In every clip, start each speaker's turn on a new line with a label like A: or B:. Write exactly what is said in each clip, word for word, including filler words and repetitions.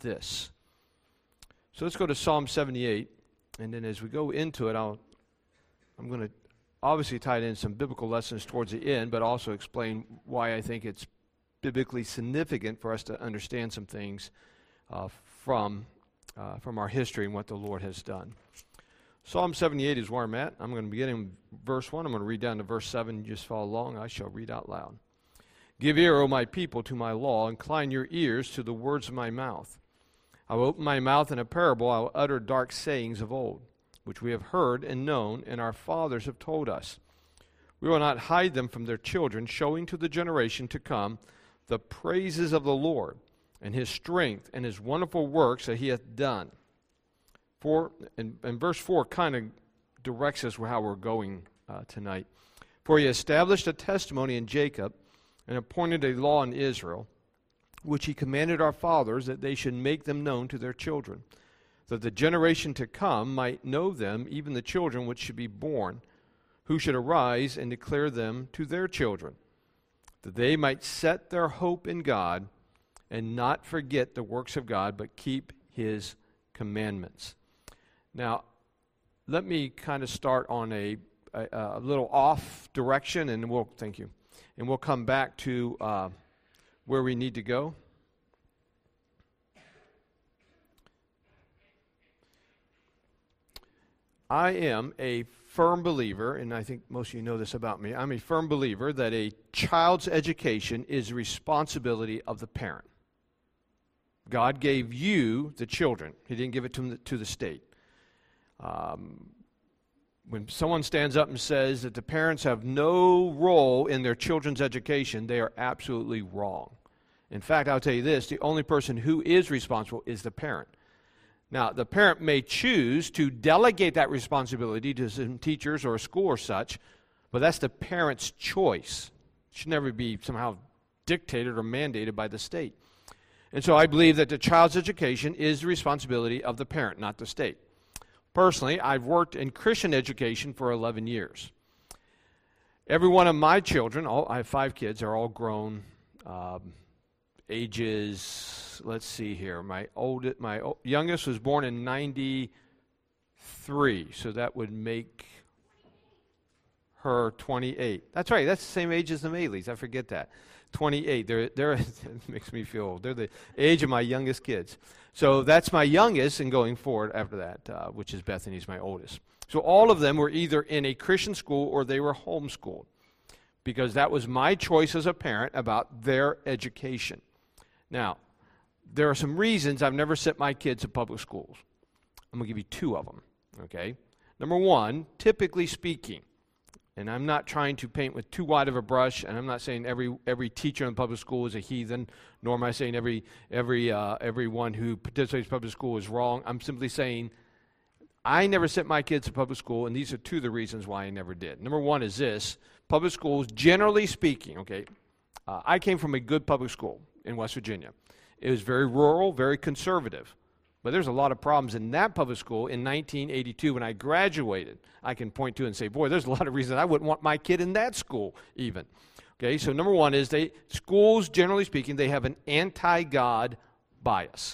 A: this. So let's go to Psalm seventy-eight, and then as we go into it, I'll, I'm going to obviously tie in some biblical lessons towards the end, but also explain why I think it's biblically significant for us to understand some things uh, from, uh, from our history and what the Lord has done. Psalm seventy-eight is where I'm at. I'm going to begin in verse one. I'm going to read down to verse seven. You just follow along. I shall read out loud. Give ear, O my people, to my law. Incline your ears to the words of my mouth. I will open my mouth in a parable. I will utter dark sayings of old, which we have heard and known, and our fathers have told us. We will not hide them from their children, showing to the generation to come the praises of the Lord, and his strength, and his wonderful works that he hath done. For, and, and verse four kind of directs us how we're going uh, tonight. For he established a testimony in Jacob, and appointed a law in Israel, which he commanded our fathers, that they should make them known to their children, that the generation to come might know them, even the children which should be born, who should arise and declare them to their children, that they might set their hope in God, and not forget the works of God, but keep his commandments. Now, let me kind of start on a, a, a little off direction, and we'll, thank you, and we'll come back to uh, where we need to go. I am a firm believer, and I think most of you know this about me, I'm a firm believer that a child's education is the responsibility of the parent. God gave you the children. He didn't give it to the, to the state. Um, when someone stands up and says that the parents have no role in their children's education, they are absolutely wrong. In fact, I'll tell you this, the only person who is responsible is the parent. Now, the parent may choose to delegate that responsibility to some teachers or a school or such, but that's the parent's choice. It should never be somehow dictated or mandated by the state. And so I believe that the child's education is the responsibility of the parent, not the state. Personally, I've worked in Christian education for eleven years. Every one of my children, all, I have five kids, are all grown, um, ages, let's see here, my oldest, my youngest was born in ninety-three, so that would make her twenty-eight. That's right, that's the same age as the Mayleys, I forget that. twenty-eight, they're, they're, it makes me feel old. They're the age of my youngest kids. So that's my youngest, and going forward after that, uh, which is Bethany's my oldest. So all of them were either in a Christian school or they were homeschooled, because that was my choice as a parent about their education. Now, there are some reasons I've never sent my kids to public schools. I'm going to give you two of them, okay? Number one, typically speaking, and I'm not trying to paint with too wide of a brush, and I'm not saying every every teacher in public school is a heathen, nor am I saying every every uh, everyone who participates in public school is wrong. I'm simply saying I never sent my kids to public school, and these are two of the reasons why I never did. Number one is this: public schools, generally speaking, okay, uh, I came from a good public school in West Virginia. It was very rural, very conservative. But there's a lot of problems in that public school in nineteen eighty-two when I graduated. I can point to and say, boy, there's a lot of reasons I wouldn't want my kid in that school even. Okay, so number one is they schools, generally speaking, they have an anti-God bias.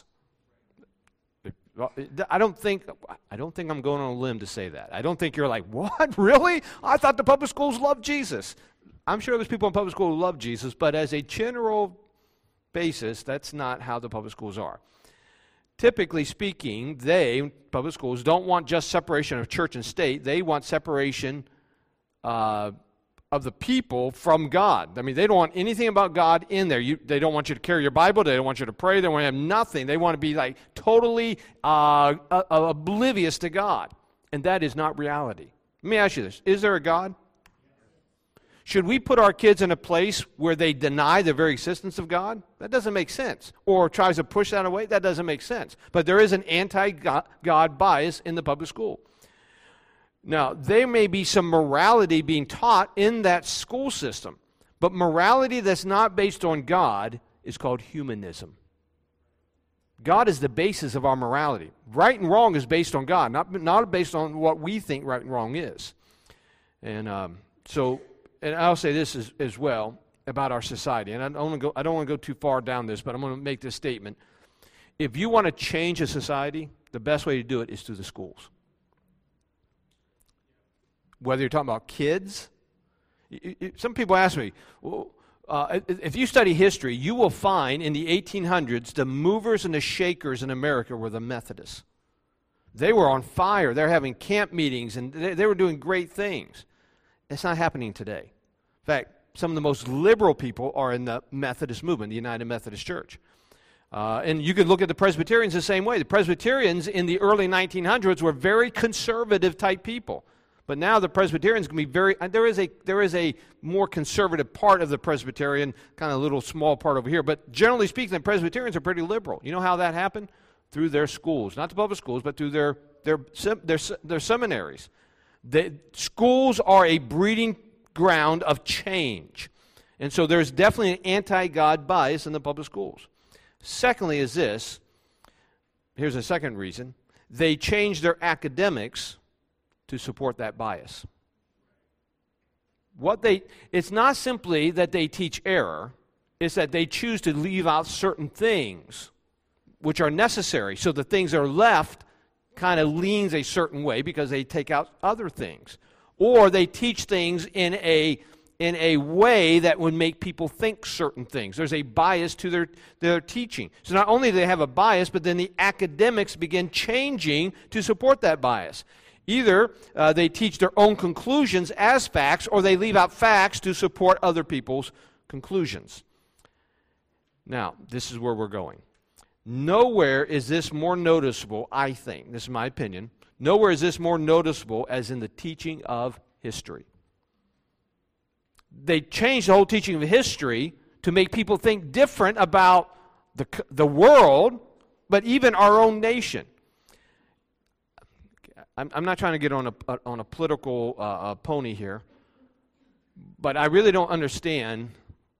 A: I don't think I don't think I'm going on a limb to say that. I don't think you're like, what, really? I thought the public schools loved Jesus. I'm sure there's people in public school who love Jesus, but as a general basis, that's not how the public schools are. Typically speaking, they, public schools, don't want just separation of church and state. They want separation uh, of the people from God. I mean, they don't want anything about God in there. You, they don't want you to carry your Bible. They don't want you to pray. They don't want to have nothing. They want to be like totally uh, uh, oblivious to God. And that is not reality. Let me ask you this. Is there a God? Should we put our kids in a place where they deny the very existence of God? That doesn't make sense. Or tries to push that away? That doesn't make sense. But there is an anti-God bias in the public school. Now, there may be some morality being taught in that school system, but morality that's not based on God is called humanism. God is the basis of our morality. Right and wrong is based on God, not, not based on what we think right and wrong is. And um, so... And I'll say this as, as well about our society, and I don't want to go. I don't want to go too far down this, but I'm going to make this statement. If you want to change a society, the best way to do it is through the schools. Whether you're talking about kids, some people ask me, well, uh, if you study history, you will find in the eighteen hundreds the movers and the shakers in America were the Methodists. They were on fire. They're having camp meetings, and they, they were doing great things. It's not happening today. In fact, some of the most liberal people are in the Methodist movement, the United Methodist Church. Uh, and you could look at the Presbyterians the same way. The Presbyterians in the early nineteen hundreds were very conservative type people. But now the Presbyterians can be very, there is a there is a more conservative part of the Presbyterian, kind of little small part over here. But generally speaking, the Presbyterians are pretty liberal. You know how that happened? Through their schools. Not the public schools, but through their their their, their seminaries. The schools are a breeding ground of change. And so there's definitely an anti-God bias in the public schools. Secondly is this, here's a second reason, they change their academics to support that bias. What they, it's not simply that they teach error, it's that they choose to leave out certain things which are necessary, so the things that are left kind of leans a certain way because they take out other things. Or they teach things in a in a way that would make people think certain things. There's a bias to their, their teaching. So not only do they have a bias, but then the academics begin changing to support that bias. Either uh, they teach their own conclusions as facts, or they leave out facts to support other people's conclusions. Now, this is where we're going. Nowhere is this more noticeable, I think, this is my opinion, nowhere is this more noticeable as in the teaching of history. They changed the whole teaching of history to make people think different about the, the world, but even our own nation. I'm, I'm not trying to get on a, on a political uh, uh, pony here, but I really don't understand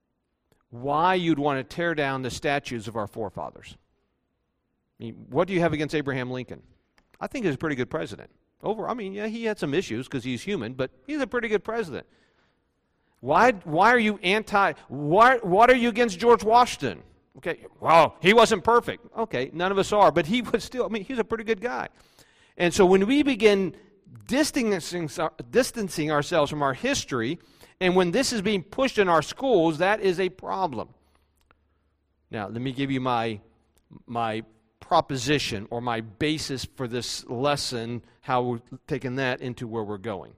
A: why you'd want to tear down the statues of our forefathers. I mean, what do you have against Abraham Lincoln? I think he was a pretty good president. Over, I mean, yeah, he had some issues because he's human, but he's a pretty good president. Why, why are you anti, why, what are you against George Washington? Okay, well, he wasn't perfect. Okay, none of us are, but he was still, I mean, he's a pretty good guy. And so when we begin distancing, distancing ourselves from our history, and when this is being pushed in our schools, that is a problem. Now, let me give you my, my proposition or my basis for this lesson, how we're taking that into where we're going.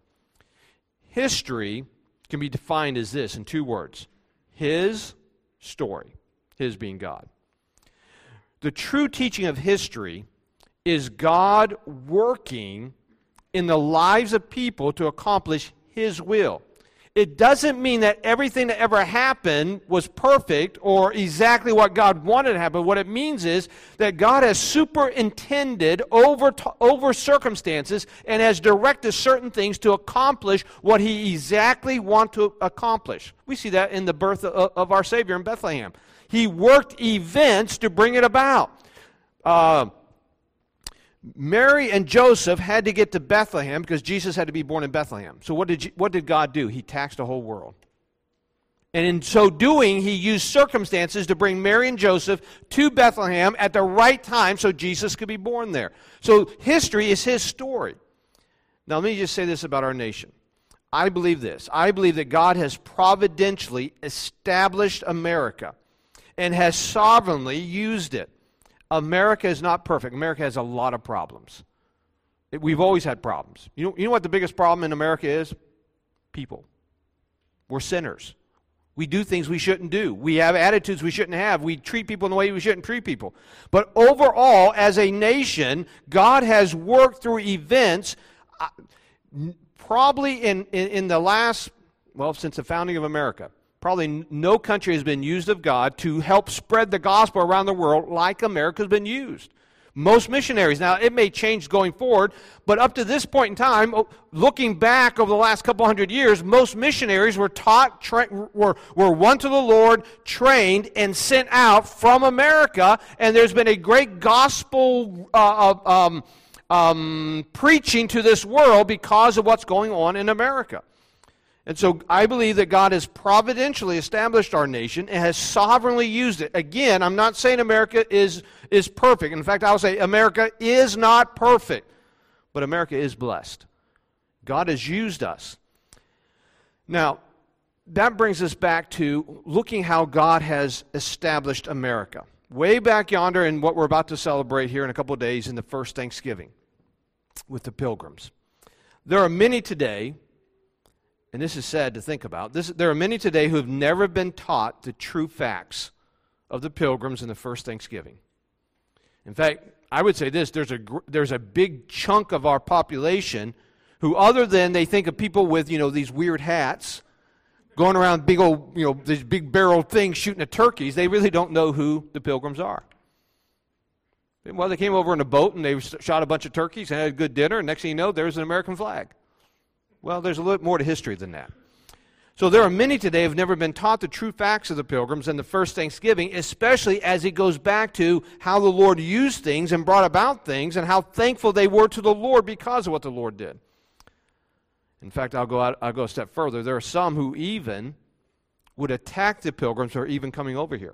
A: History can be defined as this in two words. His story. His being God. The true teaching of history is God working in the lives of people to accomplish His will. It doesn't mean that everything that ever happened was perfect or exactly what God wanted to happen. What it means is that God has superintended over, over circumstances and has directed certain things to accomplish what He exactly wants to accomplish. We see that in the birth of, of our Savior in Bethlehem. He worked events to bring it about. Uh, Mary and Joseph had to get to Bethlehem because Jesus had to be born in Bethlehem. So what did, what did God do? He taxed the whole world. And in so doing, He used circumstances to bring Mary and Joseph to Bethlehem at the right time so Jesus could be born there. So history is His story. Now let me just say this about our nation. I believe this. I believe that God has providentially established America and has sovereignly used it. America is not perfect. America has a lot of problems. It, we've always had problems. You know, you know what the biggest problem in America is? People. We're sinners. We do things we shouldn't do. We have attitudes we shouldn't have. We treat people in the way we shouldn't treat people. But overall, as a nation, God has worked through events uh, probably in, in, in the last, well, since the founding of America. Probably no country has been used of God to help spread the gospel around the world like America has been used. Most missionaries, now it may change going forward, but up to this point in time, looking back over the last couple hundred years, most missionaries were taught, tra- were, were won to the Lord, trained, and sent out from America, and there's been a great gospel uh, um, um, preaching to this world because of what's going on in America. And so I believe that God has providentially established our nation and has sovereignly used it. Again, I'm not saying America is, is perfect. In fact, I'll say America is not perfect, but America is blessed. God has used us. Now, that brings us back to looking how God has established America. Way back yonder in what we're about to celebrate here in a couple of days in the first Thanksgiving with the Pilgrims. There are many today, and this is sad to think about, this, there are many today who have never been taught the true facts of the Pilgrims in the first Thanksgiving. In fact, I would say this, there's a, there's a big chunk of our population who, other than they think of people with, you know, these weird hats, going around big old, you know, these big barrel things shooting at turkeys, they really don't know who the Pilgrims are. Well, they came over in a boat and they shot a bunch of turkeys and had a good dinner, and next thing you know, there's an American flag. Well, there's a little more to history than that. So there are many today who have never been taught the true facts of the Pilgrims and the first Thanksgiving, especially as it goes back to how the Lord used things and brought about things and how thankful they were to the Lord because of what the Lord did. In fact, I'll go out, I'll go a step further. There are some who even would attack the Pilgrims who are even coming over here.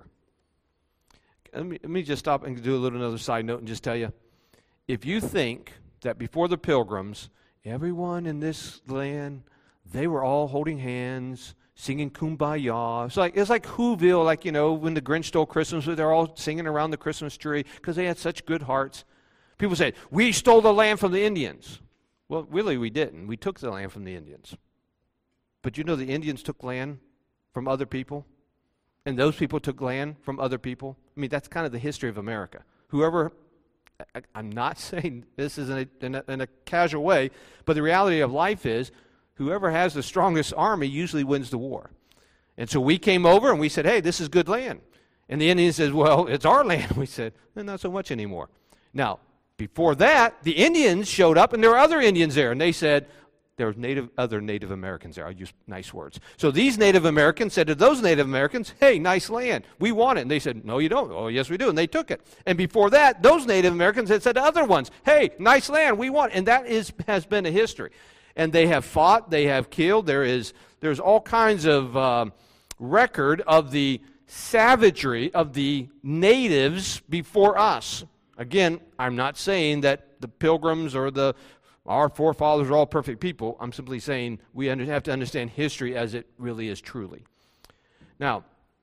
A: Let me, let me just stop and do a little another side note and just tell you, if you think that before the Pilgrims, everyone in this land, they were all holding hands, singing Kumbaya. It's like, it's like Whoville, like, you know, when the Grinch stole Christmas, they're all singing around the Christmas tree because they had such good hearts. People say, we stole the land from the Indians. Well, really, we didn't. We took the land from the Indians. But you know the Indians took land from other people? And those people took land from other people? I mean, that's kind of the history of America. Whoever, I, I'm not saying this is in a, in, a, in a casual way, but the reality of life is whoever has the strongest army usually wins the war. And so we came over and we said, hey, this is good land. And the Indians said, well, it's our land. We said, eh, not so much anymore. Now, before that, the Indians showed up, and there were other Indians there, and they said, there were native, other Native Americans there. I'll use nice words. So these Native Americans said to those Native Americans, hey, nice land. We want it. And they said, no, you don't. Oh, yes, we do. And they took it. And before that, those Native Americans had said to other ones, hey, nice land. We want it. And that is, has been a history. And they have fought. They have killed. There is there's all kinds of uh, record of the savagery of the natives before us. Again, I'm not saying that the Pilgrims or the our forefathers are all perfect people. I'm simply saying we under, have to understand history as it really is truly. Now,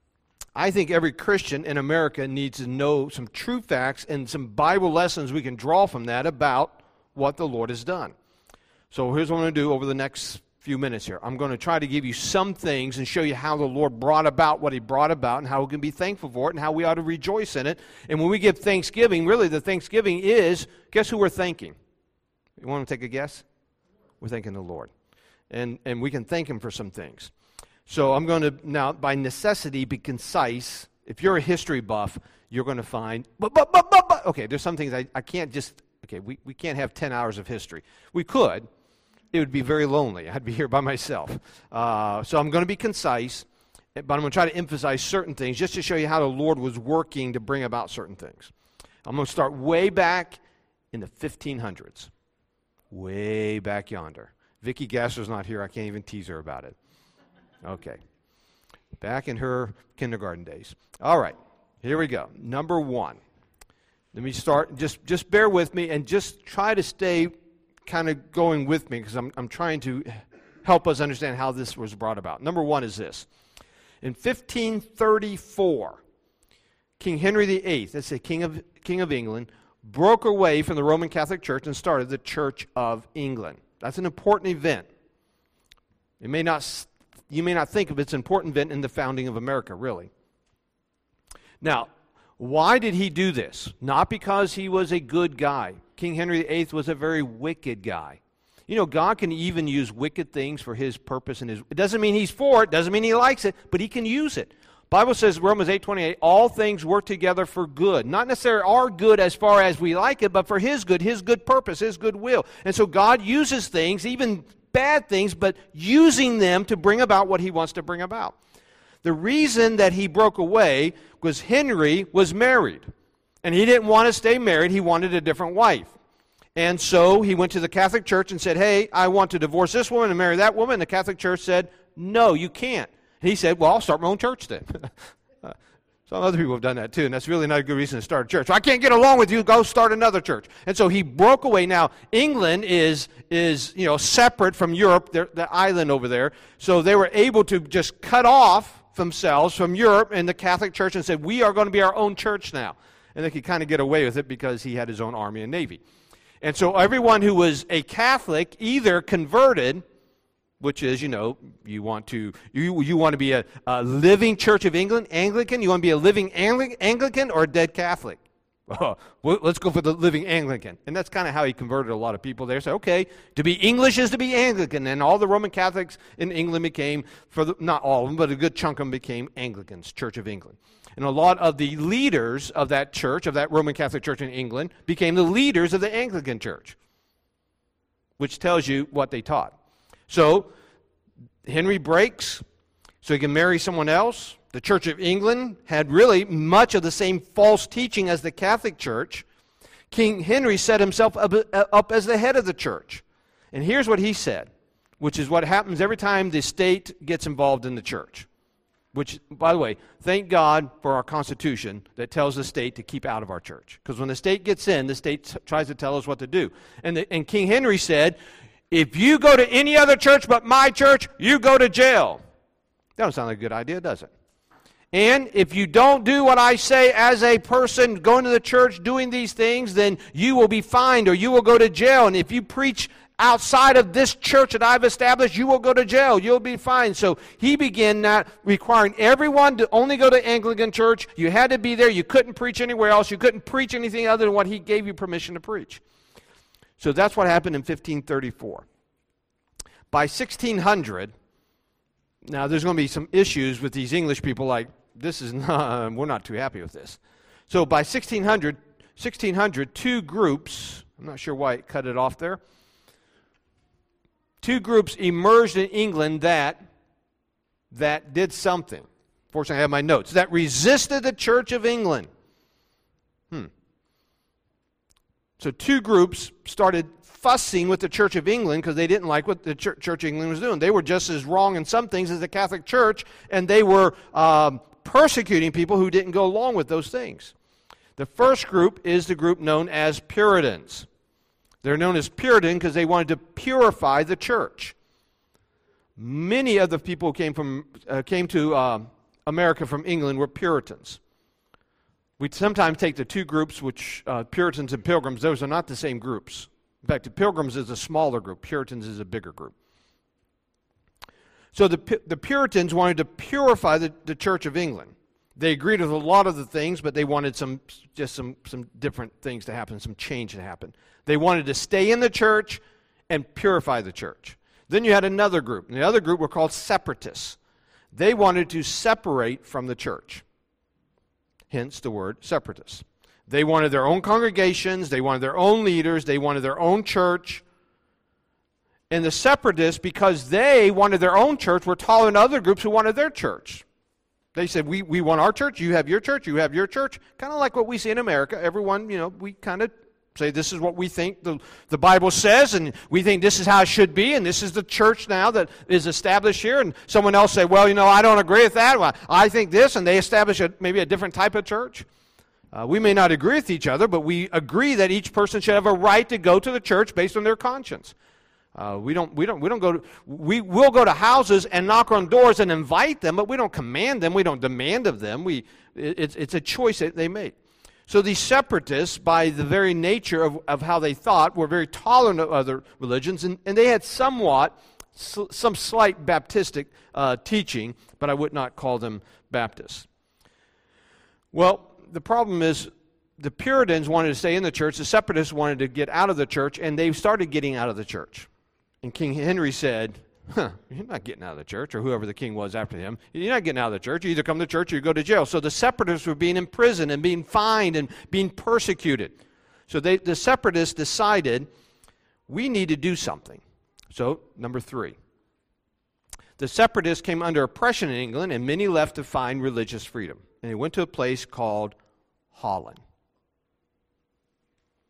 A: I think every Christian in America needs to know some true facts and some Bible lessons we can draw from that about what the Lord has done. So here's what I'm going to do over the next few minutes here. I'm going to try to give you some things and show you how the Lord brought about what he brought about and how we can be thankful for it and how we ought to rejoice in it. And when we give thanksgiving, really the thanksgiving is, guess who we're thanking? You want to take a guess? We're thanking the Lord. And, and we can thank him for some things. So I'm going to now, by necessity, be concise. If you're a history buff, you're going to find, but, but, but, but, but. Okay, there's some things I, I can't just, okay, we, we can't have ten hours of history. We could. It would be very lonely. I'd be here by myself. Uh, so I'm going to be concise, but I'm going to try to emphasize certain things just to show you how the Lord was working to bring about certain things. I'm going to start way back in the fifteen hundreds. Way back yonder. Vicki Gasser's not here. I can't even tease her about it. Okay. Back in her kindergarten days. All right. Here we go. Number one. Let me start. Just, just bear with me and just try to stay kind of going with me because I'm, I'm trying to help us understand how this was brought about. Number one is this. In fifteen thirty-four, King Henry the Eighth, that's the King of, King of England, broke away from the Roman Catholic Church and started the Church of England. That's an important event. It may not, you may not think of its important event in the founding of America, really. Now, why did he do this? Not because he was a good guy. King Henry the Eighth was a very wicked guy. You know, God can even use wicked things for his purpose. And his. It doesn't mean he's for it, doesn't mean he likes it, but he can use it. Bible says, Romans eight twenty-eight, all things work together for good. Not necessarily our good as far as we like it, but for his good, his good purpose, his good will. And so God uses things, even bad things, but using them to bring about what he wants to bring about. The reason that he broke away was Henry was married. And he didn't want to stay married. He wanted a different wife. And so he went to the Catholic Church and said, hey, I want to divorce this woman and marry that woman. And the Catholic Church said, no, you can't. And he said, well, I'll start my own church then. Some other people have done that too, and that's really not a good reason to start a church. I can't get along with you, go start another church. And so he broke away. Now, England is, is you know, separate from Europe, the island over there. So they were able to just cut off themselves from Europe and the Catholic Church and said, we are going to be our own church now. And they could kind of get away with it because he had his own army and navy. And so everyone who was a Catholic either converted, which is, you know, you want to you you want to be a, a living Church of England, Anglican, you want to be a living Angli- Anglican or a dead Catholic? Oh, well, let's go for the living Anglican. And that's kind of how he converted a lot of people there. So, okay, to be English is to be Anglican. And all the Roman Catholics in England became, for the, not all of them, but a good chunk of them became Anglicans, Church of England. And a lot of the leaders of that church, of that Roman Catholic Church in England, became the leaders of the Anglican Church, which tells you what they taught. So, Henry breaks so he can marry someone else. The Church of England had really much of the same false teaching as the Catholic Church. King Henry set himself up, up as the head of the church. And here's what he said, which is what happens every time the state gets involved in the church. Which, by the way, thank God for our Constitution that tells the state to keep out of our church. Because when the state gets in, the state t- tries to tell us what to do. And, the, and King Henry said, if you go to any other church but my church, you go to jail. That don't sound like a good idea, does it? And if you don't do what I say as a person going to the church doing these things, then you will be fined or you will go to jail. And if you preach outside of this church that I've established, you will go to jail. You'll be fined. So he began not requiring everyone to only go to Anglican church. You had to be there. You couldn't preach anywhere else. You couldn't preach anything other than what he gave you permission to preach. So that's what happened in fifteen thirty-four. By sixteen hundred, now there's going to be some issues with these English people, like, this is not, we're not too happy with this. So by sixteen hundred, sixteen hundred, two groups, I'm not sure why it cut it off there, two groups emerged in England that, that did something. Fortunately, I have my notes. That resisted the Church of England. Hmm. So two groups started fussing with the Church of England because they didn't like what the Church, Church of England was doing. They were just as wrong in some things as the Catholic Church, and they were um, persecuting people who didn't go along with those things. The first group is the group known as Puritans. They're known as Puritan because they wanted to purify the church. Many of the people who came, from, uh, came to uh, America from England were Puritans. We sometimes take the two groups, which uh, Puritans and Pilgrims, those are not the same groups. In fact, the Pilgrims is a smaller group. Puritans is a bigger group. So the, the Puritans wanted to purify the, the Church of England. They agreed with a lot of the things, but they wanted some just some, some different things to happen, some change to happen. They wanted to stay in the church and purify the church. Then you had another group, and the other group were called separatists. They wanted to separate from the church. Hence the word separatists. They wanted their own congregations, they wanted their own leaders, they wanted their own church. And the separatists, because they wanted their own church, were taller than other groups who wanted their church. They said, we, we want our church, you have your church, you have your church. Kind of like what we see in America. Everyone, you know, we kind of say this is what we think the, the Bible says, and we think this is how it should be, and this is the church now that is established here. And someone else say, well, you know, I don't agree with that. Well, I think this, and they establish a, maybe a different type of church. Uh, we may not agree with each other, but we agree that each person should have a right to go to the church based on their conscience. Uh, we don't. We don't. We don't go. To, we will go to houses and knock on doors and invite them, but we don't command them. We don't demand of them. We. It, it's it's a choice that they make. So these separatists, by the very nature of, of how they thought, were very tolerant of other religions, and, and they had somewhat, sl- some slight Baptistic uh, teaching, but I would not call them Baptists. Well, the problem is the Puritans wanted to stay in the church, the separatists wanted to get out of the church, and they started getting out of the church. And King Henry said, huh, you're not getting out of the church, or whoever the king was after him. You're not getting out of the church. You either come to church or you go to jail. So the separatists were being imprisoned and being fined and being persecuted. So they, the separatists decided, we need to do something. So, number three. The separatists came under oppression in England, and many left to find religious freedom. And they went to a place called Holland.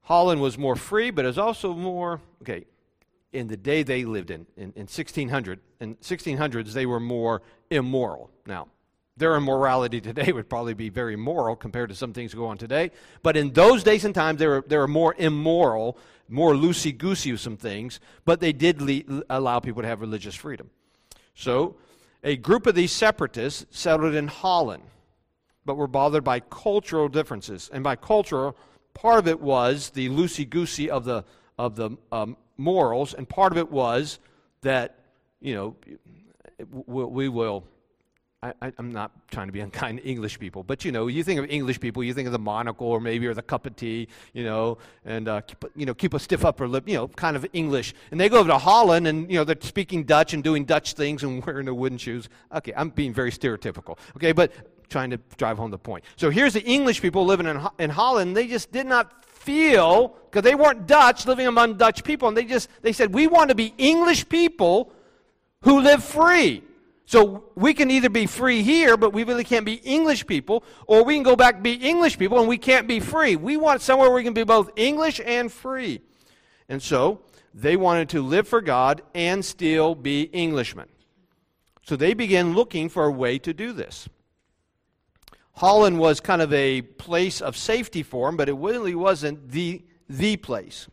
A: Holland was more free, but it was also more, okay, in the day they lived in, in, in sixteen hundred, in sixteen hundreds, they were more immoral. Now, their immorality today would probably be very moral compared to some things that go on today, but in those days and times, they were, they were more immoral, more loosey-goosey with some things, but they did le- allow people to have religious freedom. So, a group of these separatists settled in Holland, but were bothered by cultural differences. And by cultural, part of it was the loosey-goosey of the of the um, morals, and part of it was that, you know, we, we will, I, I'm not trying to be unkind to English people, but, you know, you think of English people, you think of the monocle or maybe, or the cup of tea, you know, and, uh, keep, you know, keep a stiff upper lip, you know, kind of English. And they go over to Holland and, you know, they're speaking Dutch and doing Dutch things and wearing their wooden shoes. Okay, I'm being very stereotypical, okay, but trying to drive home the point. So here's the English people living in, in Holland. They just did not feel, because they weren't Dutch, living among Dutch people, and they just, they said, we want to be English people who live free. So we can either be free here, but we really can't be English people, or we can go back and be English people, and we can't be free. We want somewhere where we can be both English and free. And so they wanted to live for God and still be Englishmen. So they began looking for a way to do this. Holland was kind of a place of safety for them, but it really wasn't the, the place.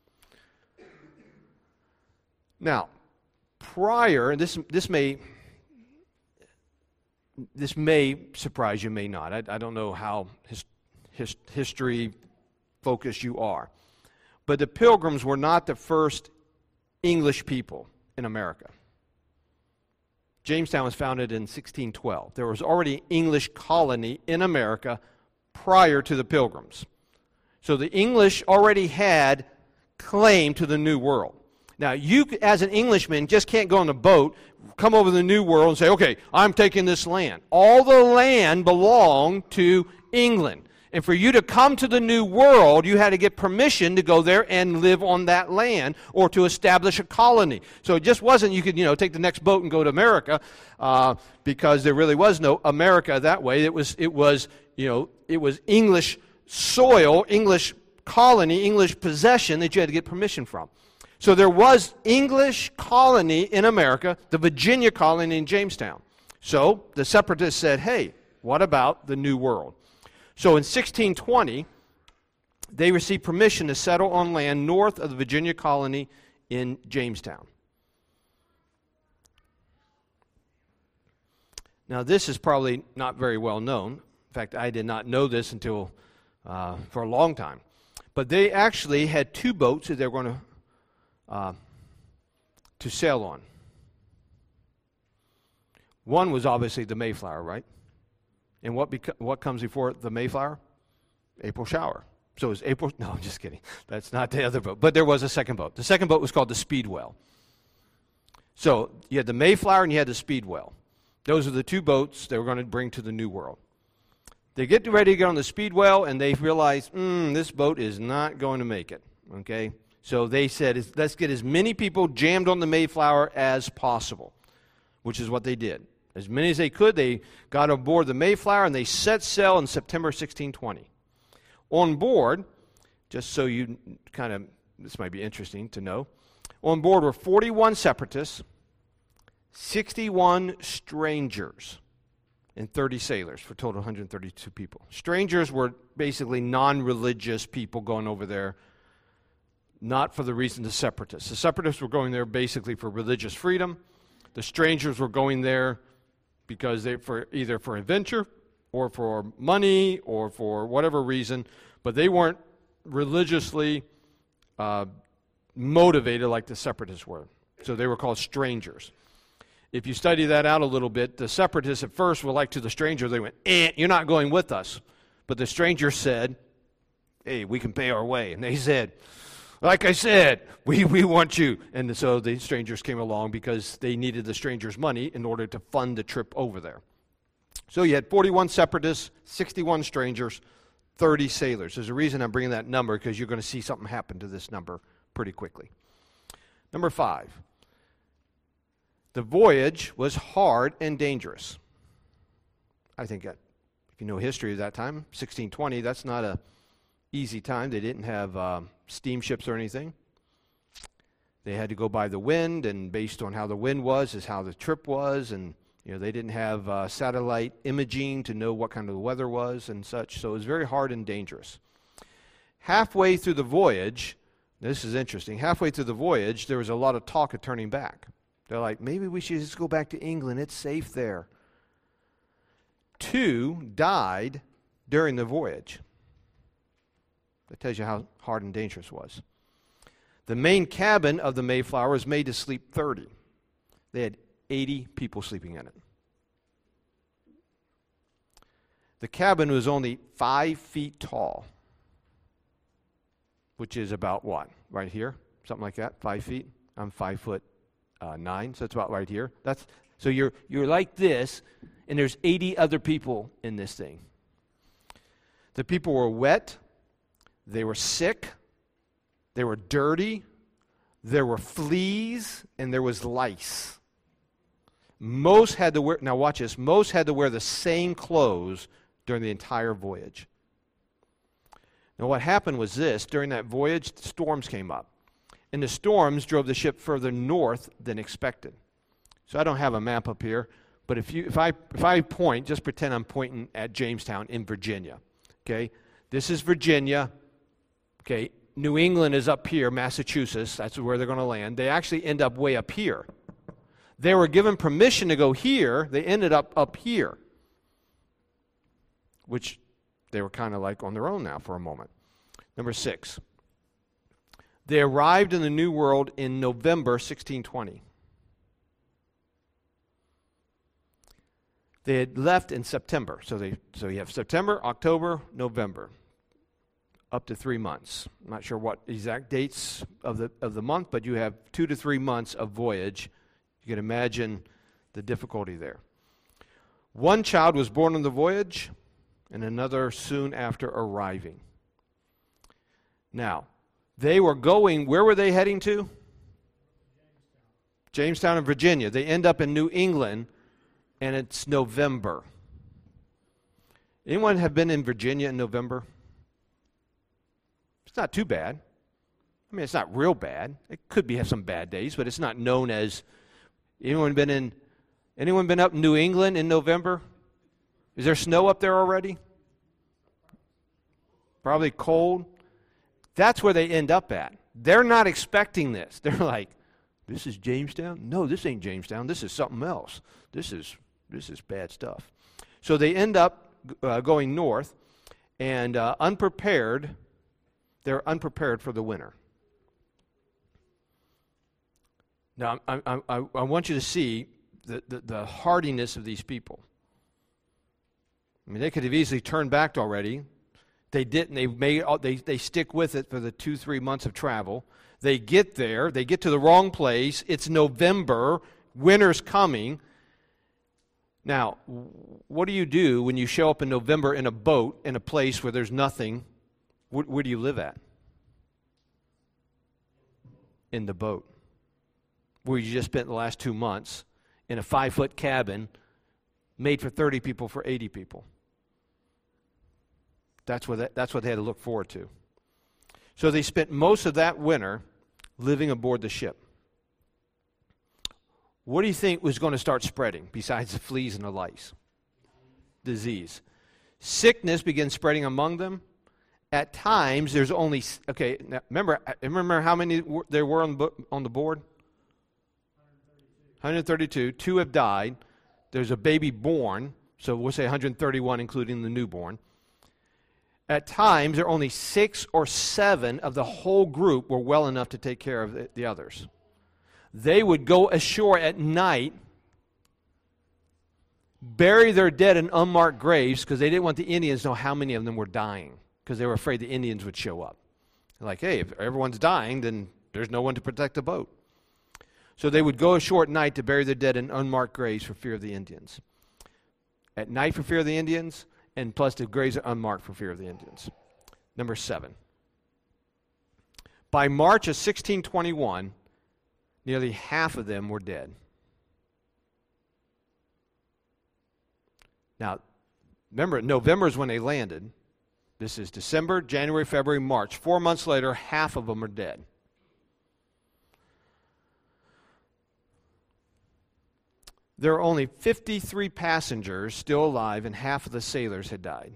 A: Now, prior, and this, this may... This may surprise you, may not. I, I don't know how his, his, history-focused you are. But the Pilgrims were not the first English people in America. Jamestown was founded in sixteen twelve. There was already an English colony in America prior to the Pilgrims. So the English already had claim to the New World. Now, you, as an Englishman, just can't go on a boat, come over the New World and say, okay, I'm taking this land. All the land belonged to England. And for you to come to the New World, you had to get permission to go there and live on that land or to establish a colony. So it just wasn't you could, you know, take the next boat and go to America uh, because there really was no America that way. It was, it was, you know, it was English soil, English colony, English possession that you had to get permission from. So there was English colony in America, the Virginia colony in Jamestown. So the separatists said, hey, what about the New World? So in sixteen twenty, they received permission to settle on land north of the Virginia colony in Jamestown. Now this is probably not very well known. In fact, I did not know this until uh, for a long time. But they actually had two boats that they were going to Uh, to sail on. One was obviously the Mayflower, right? And what beca- what comes before the Mayflower? April shower. So it was April, no, I'm just kidding. That's not the other boat. But there was a second boat. The second boat was called the Speedwell. So you had the Mayflower and you had the Speedwell. Those are the two boats they were going to bring to the New World. They get ready to get on the Speedwell and they realize, mm, this boat is not going to make it, okay? So they said, let's get as many people jammed on the Mayflower as possible, which is what they did. As many as they could, they got aboard the Mayflower, and they set sail in September sixteen twenty. On board, just so you kind of, this might be interesting to know, on board were forty-one separatists, sixty-one strangers, and thirty sailors, for a total of one hundred thirty-two people. Strangers were basically non-religious people going over there, not for the reason the separatists. The separatists were going there basically for religious freedom. The strangers were going there because they for either for adventure or for money or for whatever reason, but they weren't religiously uh, motivated like the separatists were. So they were called strangers. If you study that out a little bit, the separatists at first were like to the stranger, they went, eh, you're not going with us. But the stranger said, hey, we can pay our way. And they said, like I said, we, we want you. And so the strangers came along because they needed the strangers' money in order to fund the trip over there. So you had forty-one separatists, sixty-one strangers, thirty sailors. There's a reason I'm bringing that number, because you're going to see something happen to this number pretty quickly. Number five, the voyage was hard and dangerous. I think that if you know history of that time, sixteen twenty, that's not a easy time. They didn't have um, steamships or anything. They had to go by the wind, and based on how the wind was is how the trip was, and you know, they didn't have uh, satellite imaging to know what kind of the weather was and such, so it was very hard and dangerous. Halfway through the voyage, this is interesting, halfway through the voyage, there was a lot of talk of turning back. They're like, maybe we should just go back to England, it's safe there. Two died during the voyage. That tells you how hard and dangerous it was. The main cabin of the Mayflower was made to sleep thirty. They had eighty people sleeping in it. The cabin was only five feet tall, which is about what? Right here? Something like that? Five feet? I'm five foot uh, nine, so that's about right here. That's so you're you're like this, and there's eighty other people in this thing. The people were wet, they were sick, they were dirty, there were fleas, and there was lice. Most had to wear, now watch this, most had to wear the same clothes during the entire voyage. Now what happened was this, during that voyage, storms came up. And the storms drove the ship further north than expected. So I don't have a map up here, but if you if I if I point, just pretend I'm pointing at Jamestown in Virginia. Okay? This is Virginia. Okay, New England is up here, Massachusetts, that's where they're going to land. They actually end up way up here. They were given permission to go here, they ended up up here, which they were kind of like on their own now for a moment. Number six, they arrived in the New World in November sixteen twenty. They had left in September, so they so you have September, October, November. Up to three months. I'm not sure what exact dates of the of the month, but you have two to three months of voyage. You can imagine the difficulty there. One child was born on the voyage, and another soon after arriving. Now, they were going, where were they heading to? Jamestown, Jamestown in Virginia. They end up in New England, and it's November. Anyone have been in Virginia in November? It's not too bad. I mean, it's not real bad. It could be have some bad days, but it's not known as. Anyone been in? Anyone been up in New England in November? Is there snow up there already? Probably cold. That's where they end up at. They're not expecting this. They're like, "This is Jamestown? No, this ain't Jamestown. This is something else. This is this is bad stuff." So they end up uh, going north, and uh, unprepared. They're unprepared for the winter. Now, I, I, I, I want you to see the, the, the hardiness of these people. I mean, they could have easily turned back already. They didn't. They made. They they stick with it for the two, three months of travel. They get there. They get to the wrong place. It's November. Winter's coming. Now, what do you do when you show up in November in a boat in a place where there's nothing? Where, where do you live at? In the boat. Where you just spent the last two months in a five-foot cabin made for thirty people for eighty people. That's what, that, that's what they had to look forward to. So they spent most of that winter living aboard the ship. What do you think was going to start spreading besides the fleas and the lice? Disease. Sickness began spreading among them. At times, there's only, okay, now remember, remember how many w- there were on the, on the board? one hundred thirty-two. Two have died. There's a baby born, so we'll say one hundred thirty-one, including the newborn. At times, there are only six or seven of the whole group were well enough to take care of the, the others. They would go ashore at night, bury their dead in unmarked graves because they didn't want the Indians to know how many of them were dying because they were afraid the Indians would show up. Like, hey, if everyone's dying, then there's no one to protect the boat. So they would go ashore at night to bury their dead in unmarked graves for fear of the Indians. At night for fear of the Indians, and plus the graves are unmarked for fear of the Indians. Number seven. By March of sixteen twenty-one, nearly half of them were dead. Now, remember, November is when they landed. This is December, January, February, March. Four months later, half of them are dead. There are only fifty-three passengers still alive, and half of the sailors had died.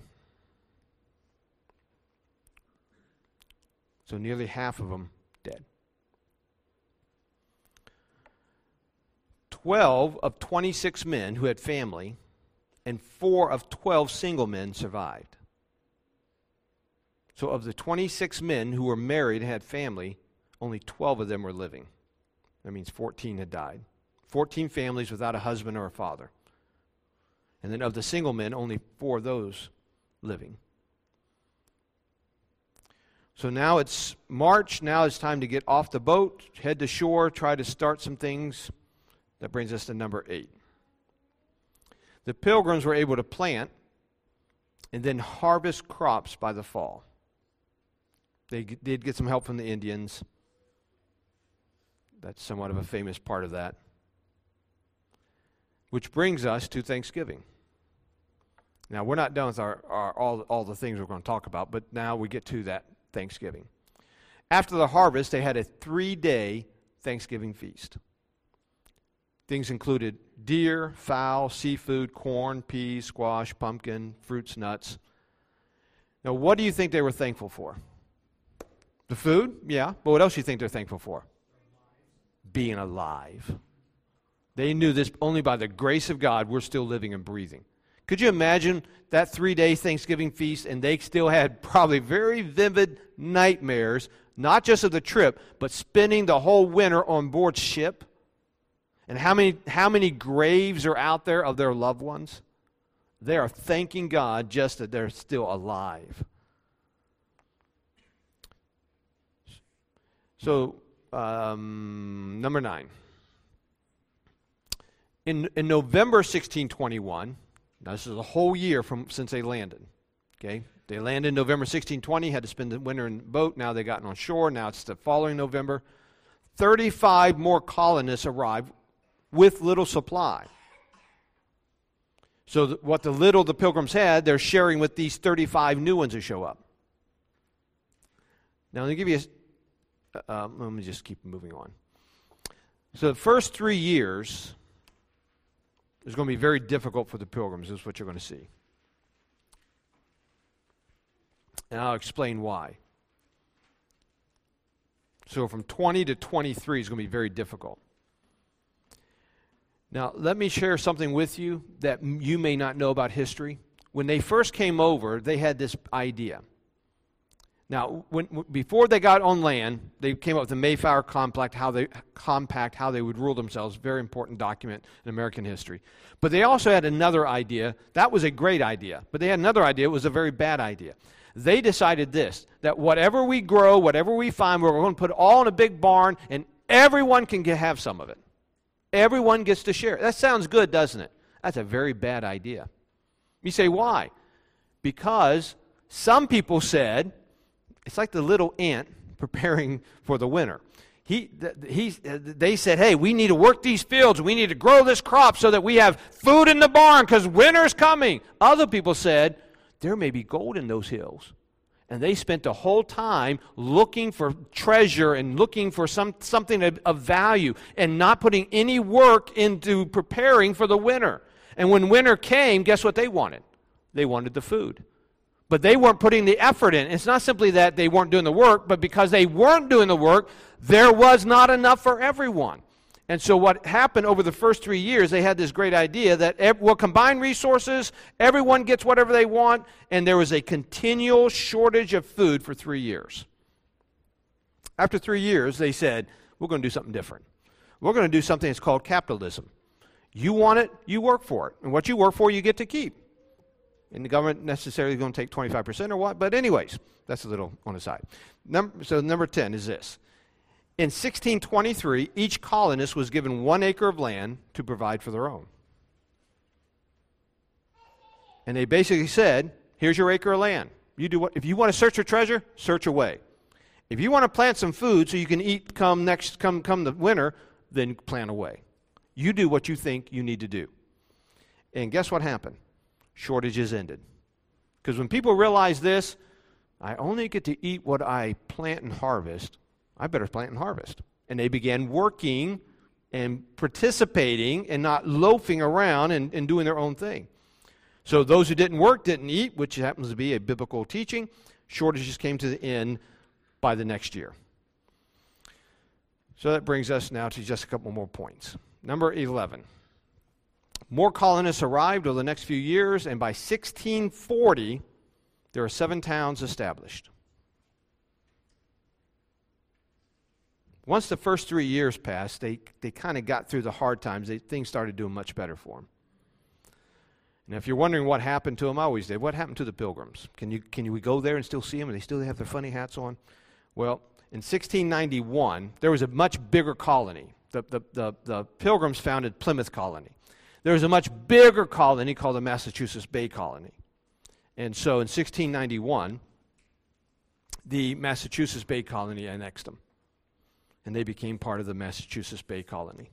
A: So nearly half of them dead. Twelve of twenty-six men who had family, and four of twelve single men survived. So of the twenty-six men who were married and had family, only twelve of them were living. That means fourteen had died. fourteen families without a husband or a father. And then of the single men, only four of those living. So now it's March. Now it's time to get off the boat, head to shore, try to start some things. That brings us to number eight. The Pilgrims were able to plant and then harvest crops by the fall. They g- did get some help from the Indians. That's somewhat of a famous part of that. Which brings us to Thanksgiving. Now, we're not done with our, our all, all the things we're going to talk about, but now we get to that Thanksgiving. After the harvest, they had a three-day Thanksgiving feast. Things included deer, fowl, seafood, corn, peas, squash, pumpkin, fruits, nuts. Now, what do you think they were thankful for? The food? Yeah. But what else do you think they're thankful for? Being alive. They knew this only by the grace of God we're still living and breathing. Could you imagine that three-day Thanksgiving feast, and they still had probably very vivid nightmares, not just of the trip, but spending the whole winter on board ship? And how many, how many graves are out there of their loved ones? They are thanking God just that they're still alive. So, um, number nine. In, in November sixteen twenty-one, now this is a whole year from since they landed. Okay, they landed in November sixteen twenty, had to spend the winter in the boat. Now they gotten on shore. Now it's the following November. thirty-five more colonists arrived with little supply. So th- what the little the Pilgrims had, they're sharing with these thirty-five new ones who show up. Now let me give you a, uh, let me just keep moving on. So the first three years is going to be very difficult for the Pilgrims. This is what you're going to see. And I'll explain why. So from twenty to twenty-three is going to be very difficult. Now, let me share something with you that you may not know about history. When they first came over, they had this idea. Now, when, w- before they got on land, they came up with the Mayflower Compact, how they compact, how they would rule themselves. Very important document in American history. But they also had another idea. That was a great idea. But they had another idea. It was a very bad idea. They decided this, that whatever we grow, whatever we find, we're going to put it all in a big barn, and everyone can get, have some of it. Everyone gets to share. That sounds good, doesn't it? That's a very bad idea. You say, why? Because some people said, it's like the little ant preparing for the winter. He, he, they said, hey, we need to work these fields. We need to grow this crop so that we have food in the barn because winter's coming. Other people said, there may be gold in those hills. And they spent the whole time looking for treasure and looking for some something of, of value and not putting any work into preparing for the winter. And when winter came, guess what they wanted? They wanted the food. But they weren't putting the effort in. It's not simply that they weren't doing the work, but because they weren't doing the work, there was not enough for everyone. And so what happened over the first three years, they had this great idea that ev- we'll combine resources, everyone gets whatever they want, and there was a continual shortage of food for three years. After three years, they said, we're going to do something different. We're going to do something that's called capitalism. You want it, you work for it. And what you work for, you get to keep. And the government necessarily is going to take twenty-five percent or what, but anyways, that's a little on the side. Number, so number ten is this. In sixteen twenty-three, each colonist was given one acre of land to provide for their own. And they basically said, here's your acre of land. You do what, if you want to search for treasure, search away. If you want to plant some food so you can eat come next come come the winter, then plant away. You do what you think you need to do. And guess what happened? Shortages ended. Because when people realized this, I only get to eat what I plant and harvest. I better plant and harvest. And they began working and participating and not loafing around and, and doing their own thing. So those who didn't work didn't eat, which happens to be a biblical teaching. Shortages came to the end by the next year. So that brings us now to just a couple more points. Number eleven. More colonists arrived over the next few years, and by sixteen forty, there are seven towns established. Once the first three years passed, they, they kind of got through the hard times. They, things started doing much better for them. Now, if you're wondering what happened to them, I always did. What happened to the Pilgrims? Can you can we go there and still see them? Do they still have their funny hats on? Well, in sixteen ninety-one, there was a much bigger colony. The, the, the, the Pilgrims founded Plymouth Colony. There was a much bigger colony called the Massachusetts Bay Colony. And so in sixteen ninety-one, the Massachusetts Bay Colony annexed them. And they became part of the Massachusetts Bay Colony.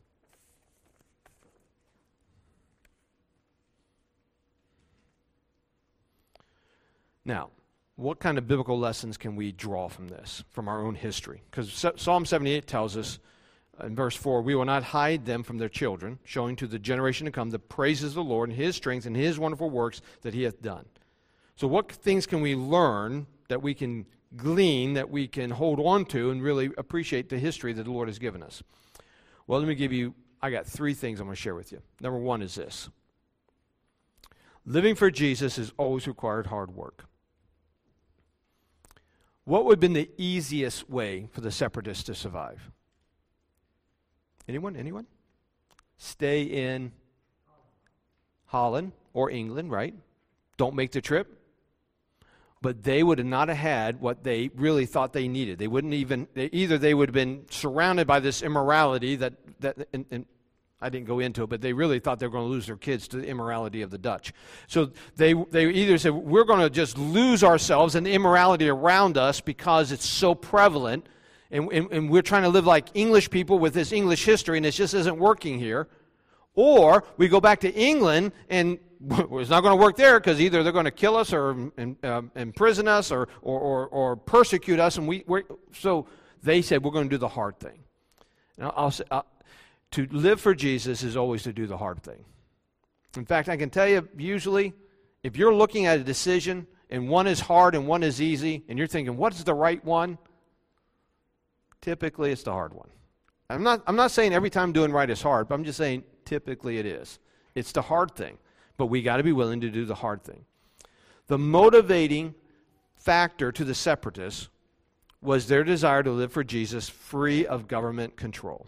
A: Now, what kind of biblical lessons can we draw from this, from our own history? Because Psalm seventy-eight tells us in verse four, we will not hide them from their children, showing to the generation to come the praises of the Lord and His strength and His wonderful works that He hath done. So what things can we learn that we can glean, that we can hold on to and really appreciate the history that the Lord has given us? Well, let me give you, I got three things I'm going to share with you. Number one is this. Living for Jesus has always required hard work. What would have been the easiest way for the separatists to survive? Anyone? Anyone? Stay in Holland or England, right? Don't make the trip. But they would not have had what they really thought they needed. They wouldn't even, they, either they would have been surrounded by this immorality that, that and, and I didn't go into it, but they really thought they were going to lose their kids to the immorality of the Dutch. So they, they either said, we're going to just lose ourselves and the immorality around us because it's so prevalent, and, and, and we're trying to live like English people with this English history, and it just isn't working here. Or we go back to England, and it's not going to work there because either they're going to kill us or um, imprison us or, or, or, or persecute us. And we, we're, so they said, we're going to do the hard thing. Now, I'll say, uh, to live for Jesus is always to do the hard thing. In fact, I can tell you, usually, if you're looking at a decision and one is hard and one is easy, and you're thinking, what's the right one? Typically, it's the hard one. I'm not, I'm not saying every time doing right is hard, but I'm just saying typically it is. It's the hard thing. But we got to be willing to do the hard thing. The motivating factor to the separatists was their desire to live for Jesus free of government control.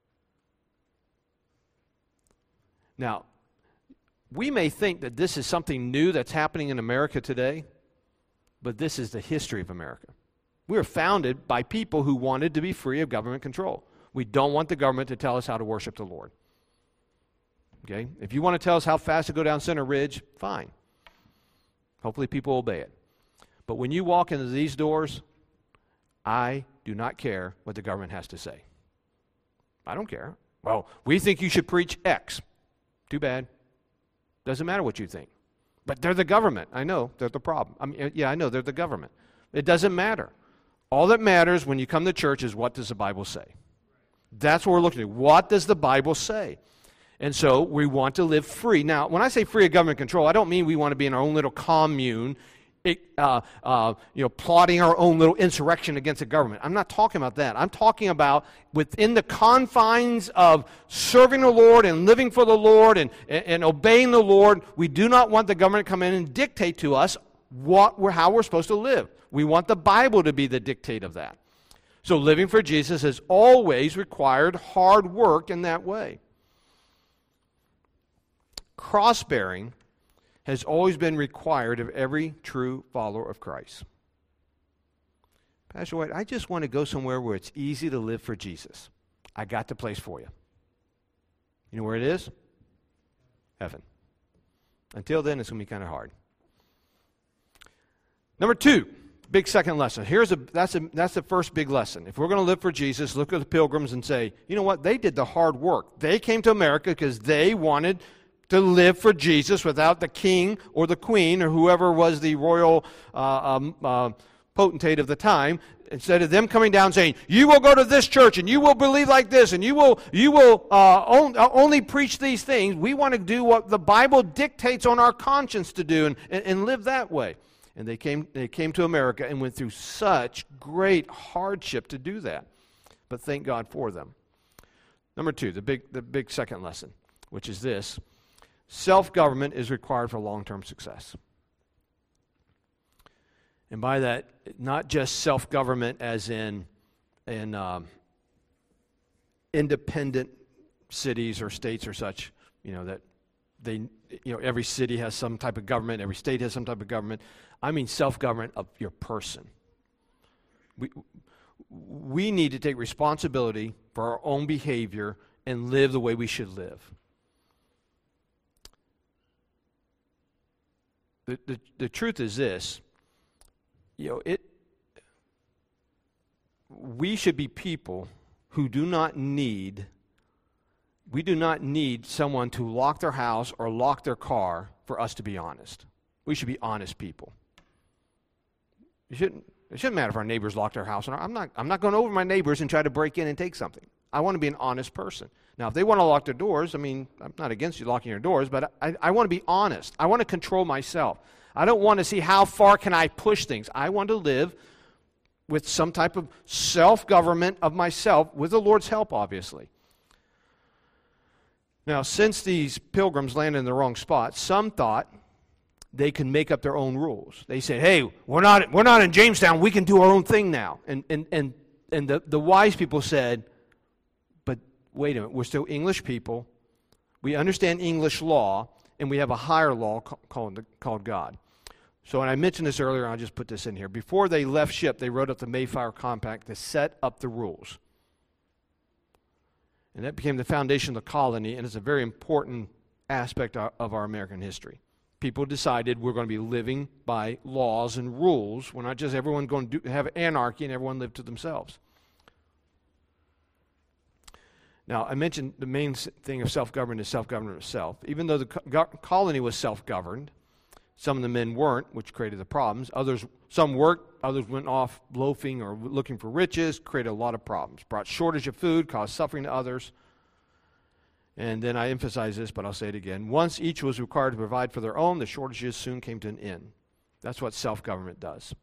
A: Now, we may think that this is something new that's happening in America today, but this is the history of America. We were founded by people who wanted to be free of government control. We don't want the government to tell us how to worship the Lord. Okay? If you want to tell us how fast to go down Center Ridge, fine. Hopefully people obey it. But when you walk into these doors, I do not care what the government has to say. I don't care. Well, we think you should preach X. Too bad. Doesn't matter what you think. But they're the government. I know, they're the problem. I mean, yeah, I know, they're the government. It doesn't matter. All that matters when you come to church is what does the Bible say. That's what we're looking at. What does the Bible say? And so we want to live free. Now, when I say free of government control, I don't mean we want to be in our own little commune, it, uh, uh, you know, plotting our own little insurrection against the government. I'm not talking about that. I'm talking about within the confines of serving the Lord and living for the Lord and, and, and obeying the Lord. We do not want the government to come in and dictate to us what we're, how we're supposed to live. We want the Bible to be the dictate of that. So living for Jesus has always required hard work in that way. Cross-bearing has always been required of every true follower of Christ. Pastor White, I just want to go somewhere where it's easy to live for Jesus. I got the place for you. You know where it is? Heaven. Until then, it's going to be kind of hard. Number two, big second lesson. Here's a that's a that's the first big lesson. If we're going to live for Jesus, look at the Pilgrims and say, you know what? They did the hard work. They came to America because they wanted to live for Jesus without the king or the queen or whoever was the royal uh, um, uh, potentate of the time, instead of them coming down saying, you will go to this church and you will believe like this and you will you will uh, on, uh, only preach these things, we want to do what the Bible dictates on our conscience to do and, and, and live that way. And they came they came to America and went through such great hardship to do that. But thank God for them. Number two, the big the big second lesson, which is this: self-government is required for long-term success. And by that, not just self-government as in, in um, independent cities or states or such, you know, that they, you know, every city has some type of government, every state has some type of government. I mean self-government of your person. We, we need to take responsibility for our own behavior and live the way we should live. The, the, the truth is this. You know, it. We should be people who do not need, we do not need someone to lock their house or lock their car for us to be honest. We should be honest people. It shouldn't, it shouldn't matter if our neighbors lock their house. I'm not, I'm not going over my neighbors and try to break in and take something. I want to be an honest person. Now, if they want to lock their doors, I mean, I'm not against you locking your doors, but I, I want to be honest. I want to control myself. I don't want to see how far can I push things. I want to live with some type of self-government of myself, with the Lord's help, obviously. Now, since these pilgrims landed in the wrong spot, some thought they could make up their own rules. They said, hey, we're not, we're not in Jamestown. We can do our own thing now. And, and, and, and the, the wise people said, but wait a minute, we're still English people. We understand English law, and we have a higher law called, called God. So, and I mentioned this earlier, and I'll just put this in here. Before they left ship, they wrote up the Mayflower Compact to set up the rules. And that became the foundation of the colony, and it's a very important aspect of our American history. People decided we're going to be living by laws and rules. We're not just everyone going to do, have anarchy and everyone live to themselves. Now, I mentioned the main thing of self-government is self-government of self. Even though the co- colony was self-governed, some of the men weren't, which created the problems. Others, some worked, others went off loafing or looking for riches, created a lot of problems. Brought shortage of food, caused suffering to others. And then I emphasize this, but I'll say it again. Once each was required to provide for their own, the shortages soon came to an end. That's what self-government does.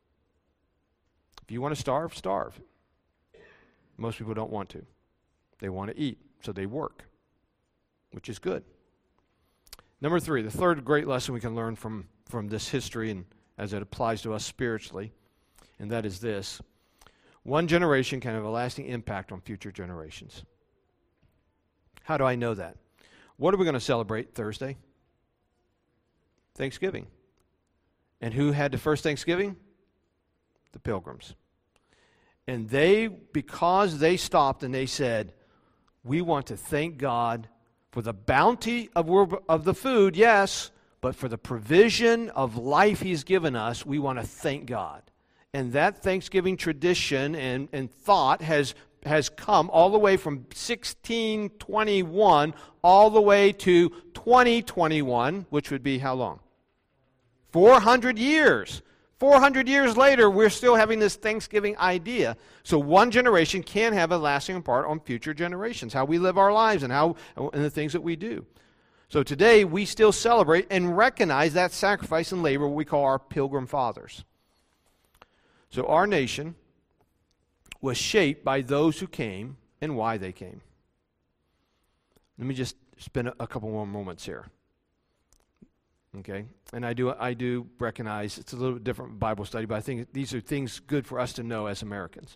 A: If you want to starve, starve. Most people don't want to. They want to eat, so they work, which is good. Number three, the third great lesson we can learn from, from this history and as it applies to us spiritually, and that is this. One generation can have a lasting impact on future generations. How do I know that? What are we going to celebrate Thursday? Thanksgiving. And who had the first Thanksgiving? The Pilgrims. And they, because they stopped and they said, we want to thank God for the bounty of, of the food, yes, but for the provision of life He's given us, we want to thank God. And that Thanksgiving tradition and, and thought has, has come all the way from sixteen twenty-one all the way to twenty twenty-one, which would be how long? four hundred years. four hundred years later, we're still having this Thanksgiving idea. So one generation can have a lasting part on future generations, how we live our lives and how and the things that we do. So today, we still celebrate and recognize that sacrifice and labor, what we call our Pilgrim Fathers. So our nation was shaped by those who came and why they came. Let me just spend a, a couple more moments here. Okay, and I do I do recognize it's a little bit different Bible study, but I think these are things good for us to know as Americans.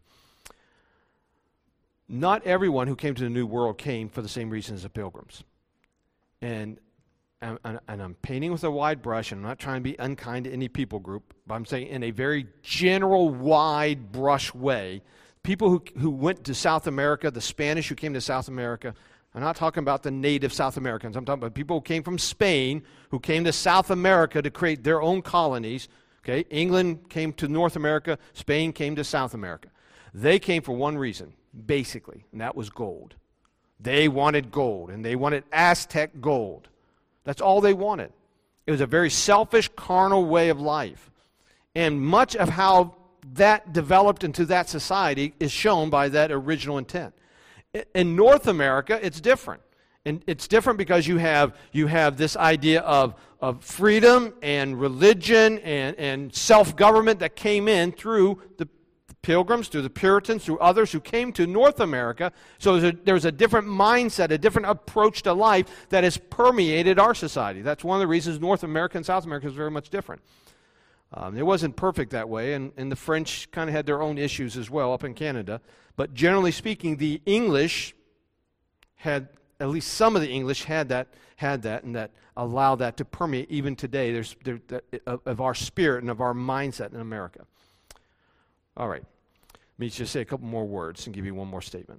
A: Not everyone who came to the New World came for the same reason as the Pilgrims. And, and, and I'm painting with a wide brush, and I'm not trying to be unkind to any people group, but I'm saying in a very general, wide brush way, people who, who went to South America, the Spanish who came to South America, I'm not talking about the native South Americans. I'm talking about people who came from Spain, who came to South America to create their own colonies. Okay, England came to North America. Spain came to South America. They came for one reason, basically, and that was gold. They wanted gold, and they wanted Aztec gold. That's all they wanted. It was a very selfish, carnal way of life. And much of how that developed into that society is shown by that original intent. In North America, it's different. And it's different because you have you have this idea of, of freedom and religion and, and self-government that came in through the Pilgrims, through the Puritans, through others who came to North America. So there's a, there's a different mindset, a different approach to life that has permeated our society. That's one of the reasons North America and South America is very much different. Um, it wasn't perfect that way, and, and the French kind of had their own issues as well up in Canada. But generally speaking, the English had, at least some of the English had that, had that, and that allowed that to permeate even today. There's there, that, of, of our spirit and of our mindset in America. All right, let me just say a couple more words and give you one more statement.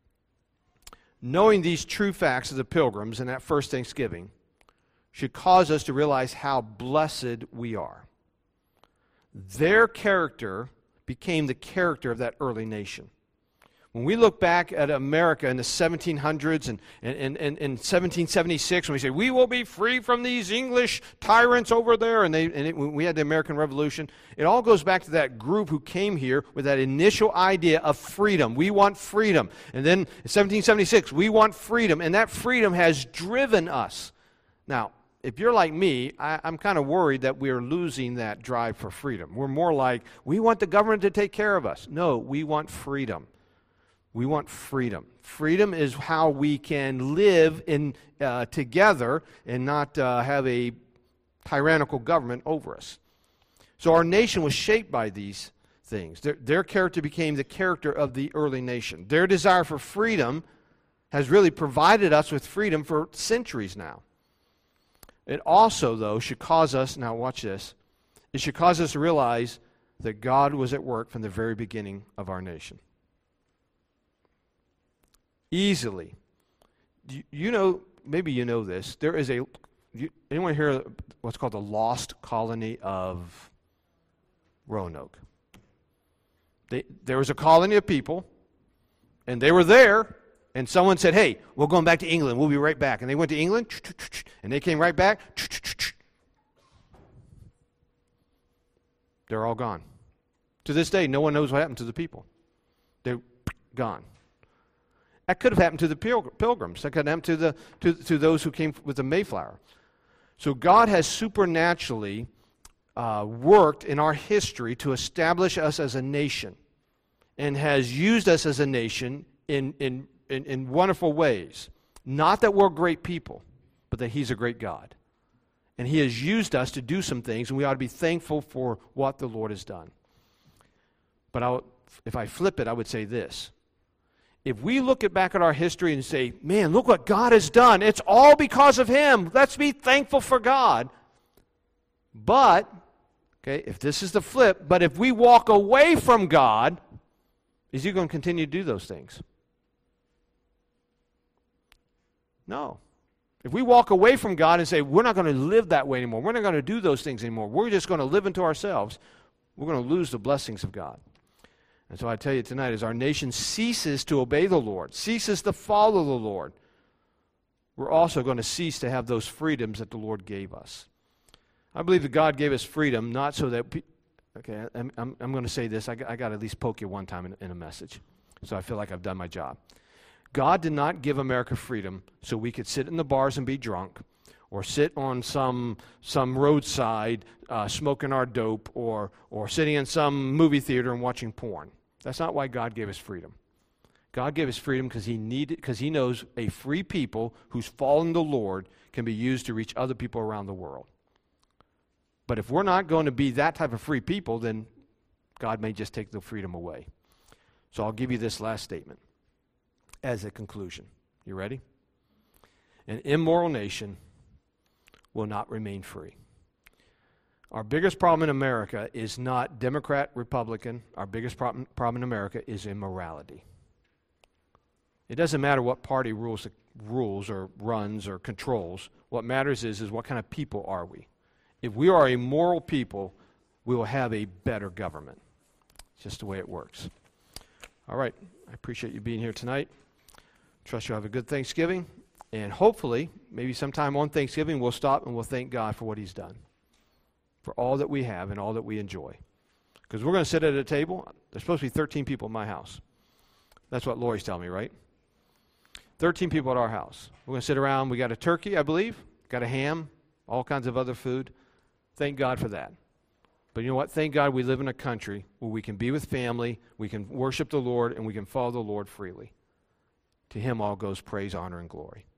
A: Knowing these true facts of the Pilgrims and that first Thanksgiving should cause us to realize how blessed we are. Their character became the character of that early nation. When we look back at America in the seventeen hundreds and in and, and, seventeen seventy-six, when we say, we will be free from these English tyrants over there, and, they, and it, when we had the American Revolution, it all goes back to that group who came here with that initial idea of freedom. We want freedom. And then in seventeen seventy-six, we want freedom, and that freedom has driven us. Now, if you're like me, I, I'm kind of worried that we're losing that drive for freedom. We're more like, we want the government to take care of us. No, we want freedom. We want freedom. Freedom is how we can live in uh, together and not uh, have a tyrannical government over us. So our nation was shaped by these things. Their, their character became the character of the early nation. Their desire for freedom has really provided us with freedom for centuries now. It also, though, should cause us, now watch this, it should cause us to realize that God was at work from the very beginning of our nation. Easily. You, you know, maybe you know this, there is a, you, anyone hear what's called the lost colony of Roanoke? They, there was a colony of people, and they were there, and someone said, hey, we're going back to England. We'll be right back. And they went to England, and they came right back. They're all gone. To this day, no one knows what happened to the people. They're gone. That could have happened to the Pilgrims. That could have happened to, the, to, to those who came with the Mayflower. So God has supernaturally uh, worked in our history to establish us as a nation and has used us as a nation in, in, in, in wonderful ways. Not that we're great people, but that He's a great God. And He has used us to do some things, and we ought to be thankful for what the Lord has done. But I'll, if I flip it, I would say this. If we look at back at our history and say, man, look what God has done. It's all because of Him. Let's be thankful for God. But, okay, if this is the flip, but if we walk away from God, is He going to continue to do those things? No. If we walk away from God and say, we're not going to live that way anymore, we're not going to do those things anymore, we're just going to live into ourselves, we're going to lose the blessings of God. And so I tell you tonight, as our nation ceases to obey the Lord, ceases to follow the Lord, we're also going to cease to have those freedoms that the Lord gave us. I believe that God gave us freedom not so that, pe- okay, I'm, I'm, I'm going to say this, I, I got to at least poke you one time in, in a message, so I feel like I've done my job. God did not give America freedom so we could sit in the bars and be drunk, or sit on some some roadside uh, smoking our dope, or or sitting in some movie theater and watching porn. That's not why God gave us freedom. God gave us freedom because He needed, because He knows a free people who's fallen the Lord can be used to reach other people around the world. But if we're not going to be that type of free people, then God may just take the freedom away. So I'll give you this last statement as a conclusion. You ready? An immoral nation will not remain free. Our biggest problem in America is not Democrat, Republican. Our biggest problem, problem in America is immorality. It doesn't matter what party rules rules or runs or controls. What matters is, is what kind of people are we. If we are a moral people, we will have a better government. It's just the way it works. All right. I appreciate you being here tonight. Trust you'll have a good Thanksgiving. And hopefully, maybe sometime on Thanksgiving, we'll stop and we'll thank God for what He's done, for all that we have and all that we enjoy. Because we're going to sit at a table. There's supposed to be thirteen people in my house. That's what Lori's telling me, right? thirteen people at our house. We're going to sit around. We got a turkey, I believe. Got a ham. All kinds of other food. Thank God for that. But you know what? Thank God we live in a country where we can be with family, we can worship the Lord, and we can follow the Lord freely. To him all goes praise, honor, and glory.